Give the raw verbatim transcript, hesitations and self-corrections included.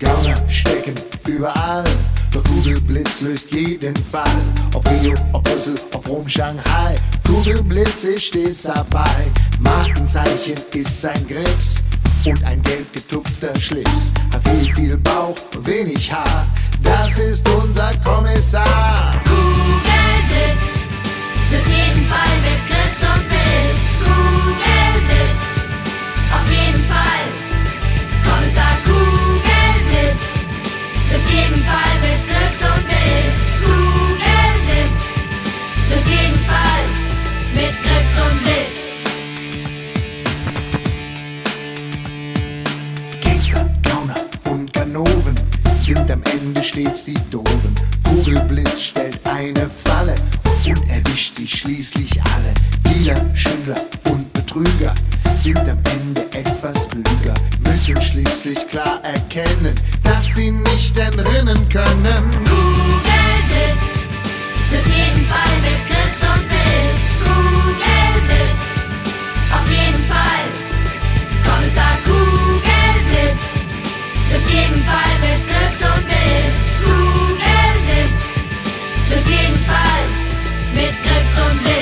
Gauner stecken überall, doch Kugelblitz löst jeden Fall. Ob Rio, ob Brüssel, ob Rom, Shanghai, Kugelblitz ist stets dabei. Markenzeichen ist sein Grips und ein gelb getupfter Schlips. Hat viel, viel Bauch und wenig Haar, das ist unser Kommissar. Kugelblitz, löst jeden Fall mit Grips und Witz. Kugelblitz, auf jeden Fall. Kommissar Kugelblitz, löst jeden Fall mit Grips und Witz. Kugelblitz, löst jeden Fall mit Grips und Witz. Gangster, Gauner und Ganoven sind am Ende stets die Doofen. Kugelblitz stellt eine Falle und erwischt sie schließlich alle. Dealer, Schindler und Betrüger sind am Ende etwas klüger, müssen schließlich klar erkennen, dass sie nicht entrinnen können. Kugelblitz, löst jeden Fall mit Grips und Witz. Kugelblitz, auf jeden Fall. Kommissar Kugelblitz, löst jeden Fall mit Grips und Witz. Kugelblitz, löst jeden Fall mit Grips und Witz.